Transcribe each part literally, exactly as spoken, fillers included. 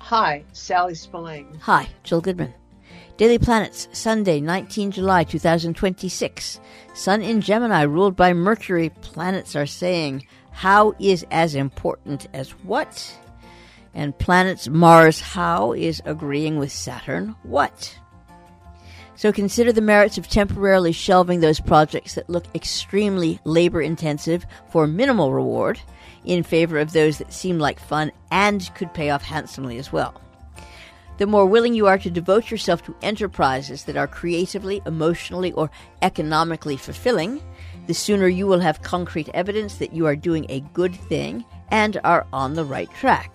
Hi, Sally Spillane. Hi, Jill Goodman. Daily Planets, Sunday, nineteenth of July, two thousand twenty-six. Sun in Gemini, ruled by Mercury. Planets are saying, how is as important as what? And planets Mars, how is agreeing with Saturn, what? So consider the merits of temporarily shelving those projects that look extremely labor-intensive for minimal reward in favor of those that seem like fun and could pay off handsomely as well. The more willing you are to devote yourself to enterprises that are creatively, emotionally, or economically fulfilling, the sooner you will have concrete evidence that you are doing a good thing and are on the right track.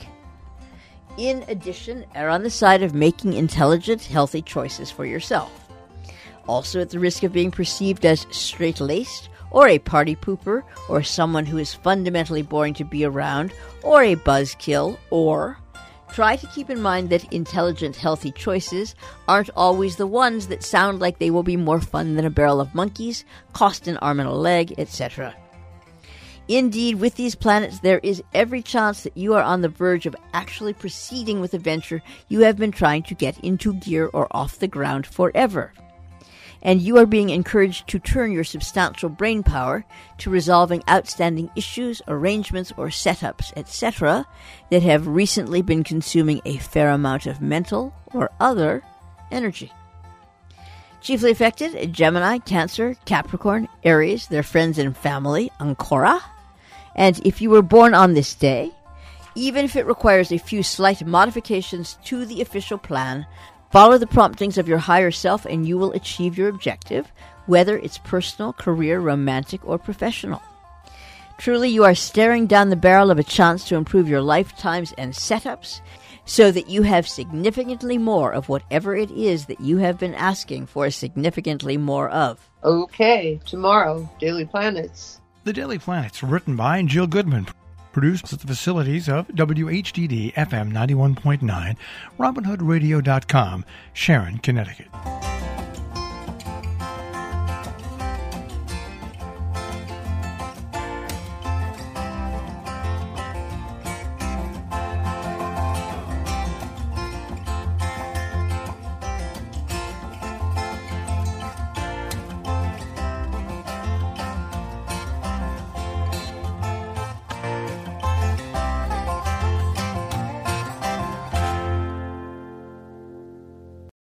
In addition, err on the side of making intelligent, healthy choices for yourself. Also at the risk of being perceived as straight-laced, or a party pooper, or someone who is fundamentally boring to be around, or a buzzkill, or try to keep in mind that intelligent, healthy choices aren't always the ones that sound like they will be more fun than a barrel of monkeys, cost an arm and a leg, et cetera. Indeed, with these planets, there is every chance that you are on the verge of actually proceeding with a venture you have been trying to get into gear or off the ground forever. And you are being encouraged to turn your substantial brain power to resolving outstanding issues, arrangements, or setups, et cetera, that have recently been consuming a fair amount of mental or other energy. Chiefly affected, Gemini, Cancer, Capricorn, Aries, their friends and family, Ancora. And if you were born on this day, even if it requires a few slight modifications to the official plan, follow the promptings of your higher self and you will achieve your objective, whether it's personal, career, romantic, or professional. Truly, you are staring down the barrel of a chance to improve your lifetimes and setups so that you have significantly more of whatever it is that you have been asking for significantly more of. Okay, tomorrow, Daily Planets. The Daily Planets, written by Jill Goodman. Produced at the facilities of W H D D F M ninety-one point nine, Robin Hood Radio dot com, Sharon, Connecticut.